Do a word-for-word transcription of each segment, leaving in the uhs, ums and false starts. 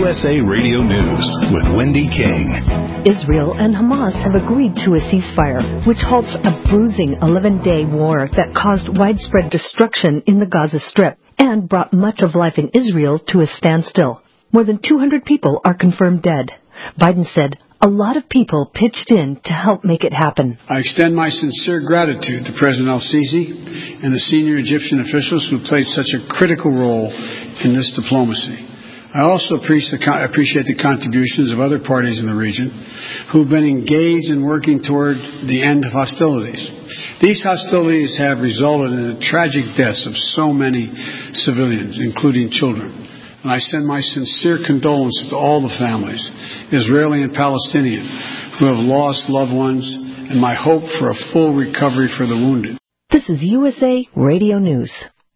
S A Radio News with Wendy King. Israel and Hamas have agreed to a ceasefire, which halts a bruising eleven-day war that caused widespread destruction in the Gaza Strip and brought much of life in Israel to a standstill. More than two hundred people are confirmed dead. Biden said a lot of people pitched in to help make it happen. I extend my sincere gratitude to President al-Sisi and the senior Egyptian officials who played such a critical role in this diplomacy. I also appreciate the contributions of other parties in the region who have been engaged in working toward the end of hostilities. These hostilities have resulted in the tragic deaths of so many civilians, including children. And I send my sincere condolences to all the families, Israeli and Palestinian, who have lost loved ones, and my hope for a full recovery for the wounded. This is U S A Radio News.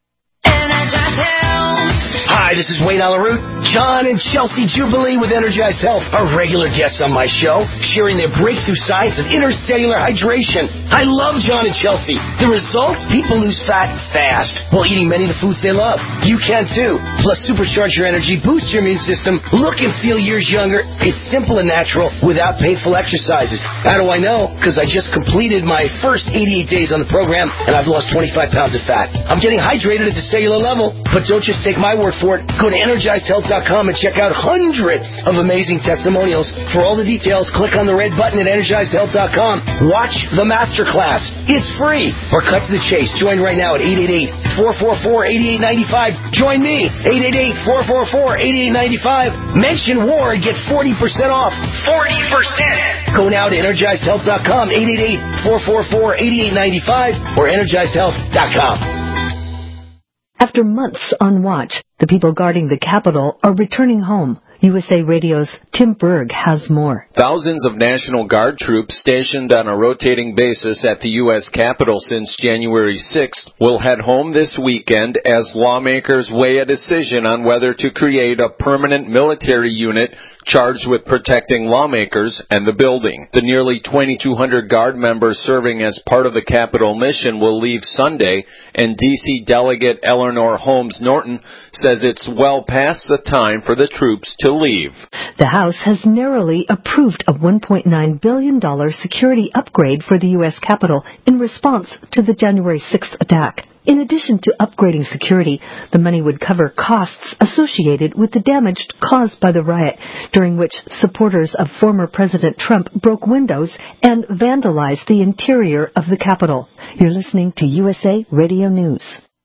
Hi, this is Wayne Alaroot. John and Chelsea Jubilee with Energized Health are regular guests on my show, sharing their breakthrough science of intercellular hydration. I love John and Chelsea. The results? People lose fat fast while eating many of the foods they love. You can too. Plus, supercharge your energy, boost your immune system, look and feel years younger. It's simple and natural without painful exercises. How do I know? Because I just completed my first eighty-eight days on the program, and I've lost twenty-five pounds of fat. I'm getting hydrated at the cellular level. But don't just take my word for it. Go to energized health dot com and check out hundreds of amazing testimonials. For all the details, click on the red button at energized health dot com. Watch the masterclass. It's free. Or cut to the chase. Join right now at eight eight eight, four four four, eight eight nine five. Join me, eight eight eight, four four four, eight eight nine five. Mention war and get forty percent off. forty percent! Go now to energized health dot com, eight eight eight, four four four, eight eight nine five, or energized health dot com. After months on watch, the people guarding the Capitol are returning home. U S A Radio's Tim Berg has more. Thousands of National Guard troops stationed on a rotating basis at the U S Capitol since January sixth will head home this weekend as lawmakers weigh a decision on whether to create a permanent military unit charged with protecting lawmakers and the building. The nearly twenty-two hundred Guard members serving as part of the Capitol mission will leave Sunday, and D C Delegate Eleanor Holmes Norton says it's well past the time for the troops to leave. The House has narrowly approved a one point nine billion dollars security upgrade for the U S Capitol in response to the January sixth attack. In addition to upgrading security, the money would cover costs associated with the damage caused by the riot, during which supporters of former President Trump broke windows and vandalized the interior of the Capitol. You're listening to U S A Radio News.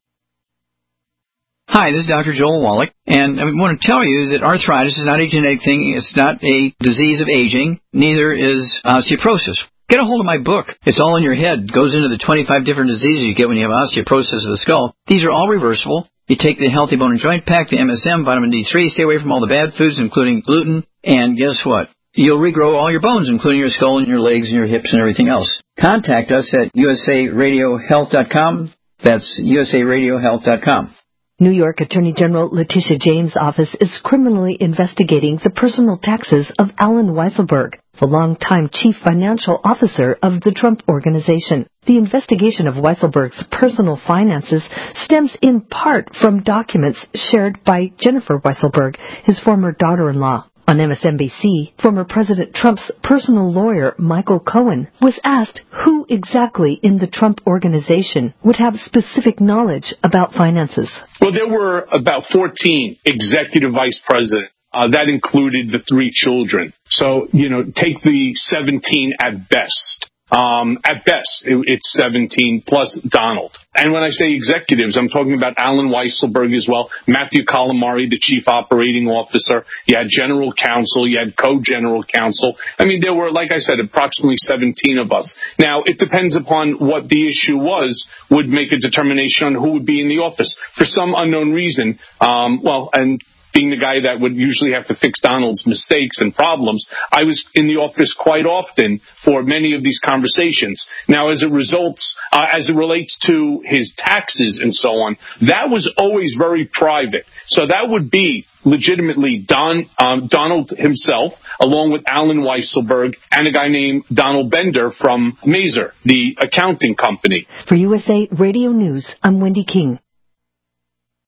Hi, this is Doctor Joel Wallach, and I want to tell you that arthritis is not a genetic thing. It's not a disease of aging. Neither is osteoporosis. Get a hold of my book. It's all in your head. It goes into the twenty-five different diseases you get when you have osteoporosis of the skull. These are all reversible. You take the Healthy Bone and Joint Pack, the M S M, vitamin D three, stay away from all the bad foods, including gluten, and guess what? You'll regrow all your bones, including your skull and your legs and your hips and everything else. Contact us at U S A radio health dot com. That's U S A radio health dot com. New York Attorney General Letitia James' office is criminally investigating the personal taxes of Allen Weisselberg, the longtime chief financial officer of the Trump Organization. The investigation of Weisselberg's personal finances stems in part from documents shared by Jennifer Weisselberg, his former daughter-in-law. On M S N B C, former President Trump's personal lawyer, Michael Cohen, was asked who exactly in the Trump Organization would have specific knowledge about finances. Well, there were about fourteen executive vice presidents. Uh, that included the three children. So, you know, take the seventeen at best. Um, at best, it, it's seventeen plus Donald. And when I say executives, I'm talking about Allen Weisselberg as well, Matthew Calamari, the chief operating officer. You had general counsel. You had co-general counsel. I mean, there were, like I said, approximately seventeen of us. Now, it depends upon what the issue was, would make a determination on who would be in the office. For some unknown reason, um, well, and being the guy that would usually have to fix Donald's mistakes and problems, I was in the office quite often for many of these conversations. Now, as it results, uh, as it relates to his taxes and so on, that was always very private. So that would be legitimately Don, um, Donald himself, along with Allen Weisselberg and a guy named Donald Bender from Mazer, the accounting company. For U S A Radio News, I'm Wendy King.